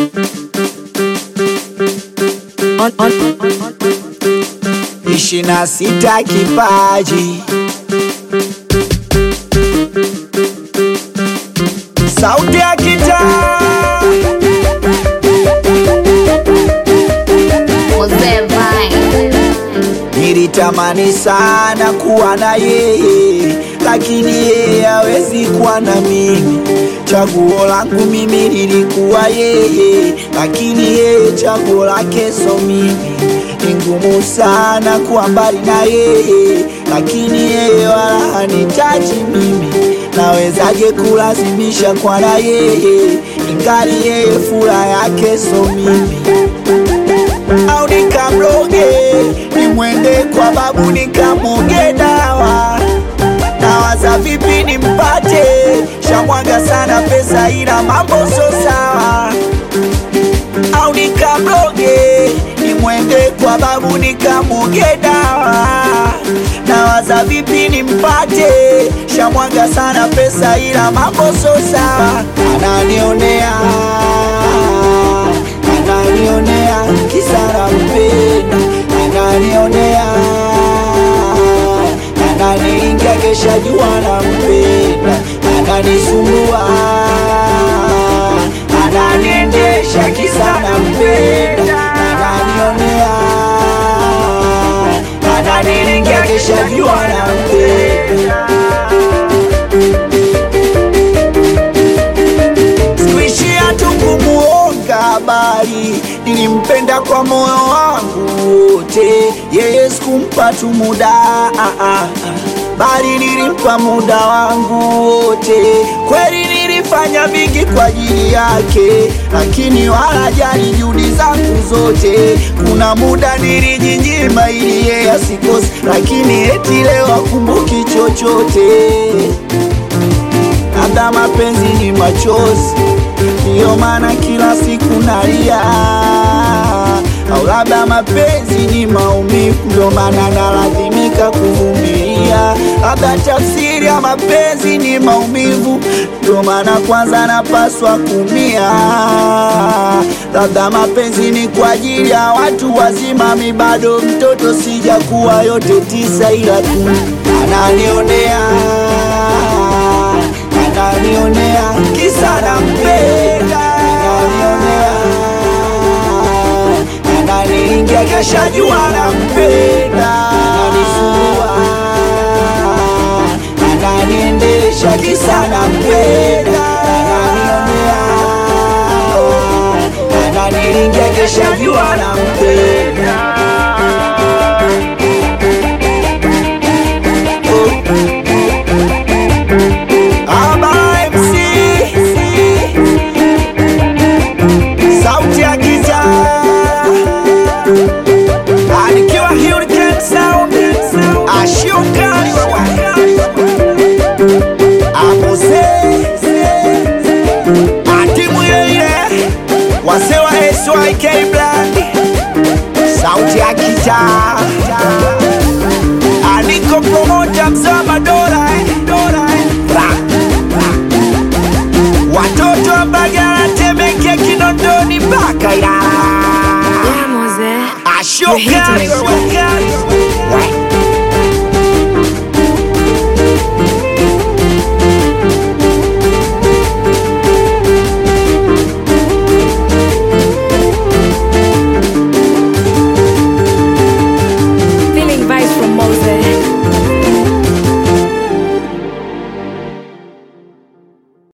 26 kipaji sauti ya kitaa nilitamani sana kuwa na yeye, lakini yeye hawezi kuwa na mimi. Chaguo langu mimi lilikuwa yeye, lakini yeye chaguo lake so mimi. Ni ngumu sana kuwa mbali na yeye, lakini yeye wala hanitaji mimi. Nawezaje kulazimisha kwa na yeye, ingali yeye furaha yake so mimi. Au nikamroge, nimwende kwa babu nikamuge dawa. Nawaza vipi nimpate, shamwaga sana pesa ila mambo so sawa. Au nikamroge, nimwende kwa babu nikamuge dawa. Nawaza vipi nimpate, shamwaga sana pesa ila mambo so sawa. Ananionea kisara mpenda, ananionea ananiingia kesha jua na mpenda, ananisumbua ananiendesha kisara mpenda, ananionea ananiingia kesha jua na mpenda. Sikuishia tu kumuonga habari, nilimpenda kwa moyo wangu wote. Yeye sikumpa tu muda bali nilimpa muda wangu wote. Kweli nilifanya vingi kwa ajili yake, lakini wala jali juhudi zangu zote. Kuna muda nilijinyima ili yeye asikose, lakini eti leo hakumbuki chochote. Labda mapenzi ni machozi, ndio maana kila siku nalia. Au labda mapenzi ni maumivu, ndio maana nalazimika kuvumilia. Labda tafsiri ya mapenzi ni maumivu, ndio maana kwanza napaswa kumia. Labda mapenzi ni kwa ajili ya watu wazima, mi bado mtoto sijakuwa yote 9 ila 10. Ananionea kisa nampenda, ananiingia kesha jua nampenda, ananisumbua ananiendesha kisa nampenda, ananiingia kesha jua nampenda. Wasewa SYK Brand, sauti ya kitaa. Aniko promoter mzama dola watoto wa Mbagala, Temeke, Kinondoni mpaka Ilala. Ashoka